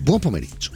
Buon pomeriggio.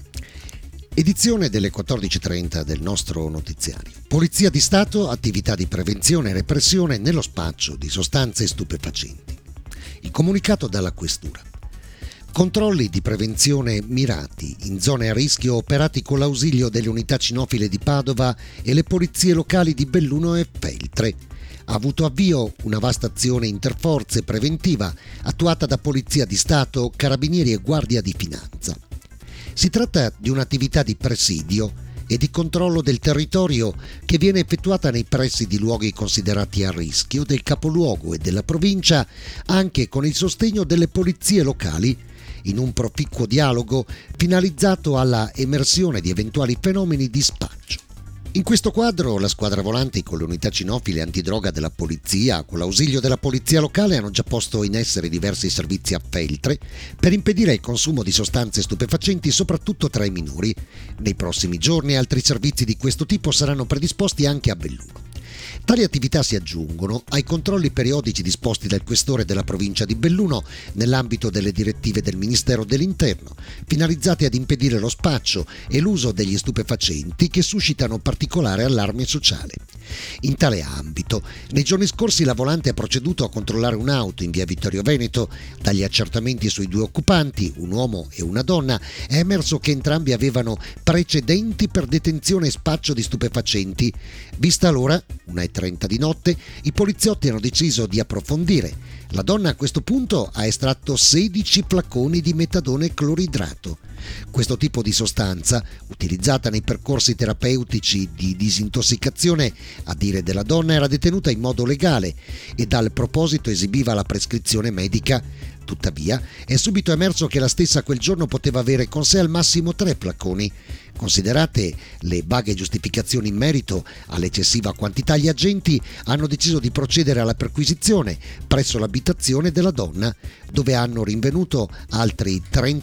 Edizione delle 14.30 del nostro notiziario. Polizia di Stato, attività di prevenzione e repressione nello spaccio di sostanze stupefacenti. Il comunicato dalla Questura. Controlli di prevenzione mirati in zone a rischio operati con l'ausilio delle unità cinofile di Padova e le polizie locali di Belluno e Feltre. Ha avuto avvio una vasta azione interforze preventiva attuata da Polizia di Stato, Carabinieri e Guardia di Finanza. Si tratta di un'attività di presidio e di controllo del territorio che viene effettuata nei pressi di luoghi considerati a rischio del capoluogo e della provincia, anche con il sostegno delle polizie locali, in un proficuo dialogo finalizzato alla emersione di eventuali fenomeni di spaccio. In questo quadro la squadra volanti con le unità cinofile antidroga della polizia, con l'ausilio della polizia locale, hanno già posto in essere diversi servizi a Feltre per impedire il consumo di sostanze stupefacenti soprattutto tra i minori. Nei prossimi giorni altri servizi di questo tipo saranno predisposti anche a Belluno. Tali attività si aggiungono ai controlli periodici disposti dal questore della provincia di Belluno nell'ambito delle direttive del Ministero dell'Interno, finalizzate ad impedire lo spaccio e l'uso degli stupefacenti che suscitano particolare allarme sociale. In tale ambito, nei giorni scorsi la volante ha proceduto a controllare un'auto in via Vittorio Veneto. Dagli accertamenti sui due occupanti, un uomo e una donna, è emerso che entrambi avevano precedenti per detenzione e spaccio di stupefacenti. Vista l'ora, 1:30 di notte, i poliziotti hanno deciso di approfondire. La donna a questo punto ha estratto 16 flaconi di metadone cloridrato. Questo tipo di sostanza, utilizzata nei percorsi terapeutici di disintossicazione, a dire della donna, era detenuta in modo legale e dal proposito esibiva la prescrizione medica. Tuttavia, è subito emerso che la stessa quel giorno poteva avere con sé al massimo 3 flaconi. Considerate le vaghe giustificazioni in merito all'eccessiva quantità, gli agenti hanno deciso di procedere alla perquisizione presso l'abitazione della donna, dove hanno rinvenuto altri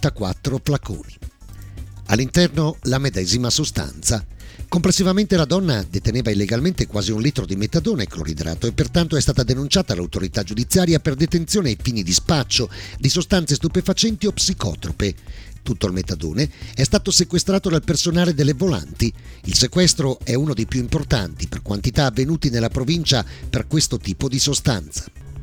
34 flaconi. All'interno la medesima sostanza. Complessivamente la donna deteneva illegalmente quasi 1 litro di metadone cloridrato e pertanto è stata denunciata all'autorità giudiziaria per detenzione ai fini di spaccio di sostanze stupefacenti o psicotrope. Tutto il metadone è stato sequestrato dal personale delle volanti. Il sequestro è uno dei più importanti per quantità avvenuti nella provincia per questo tipo di sostanza.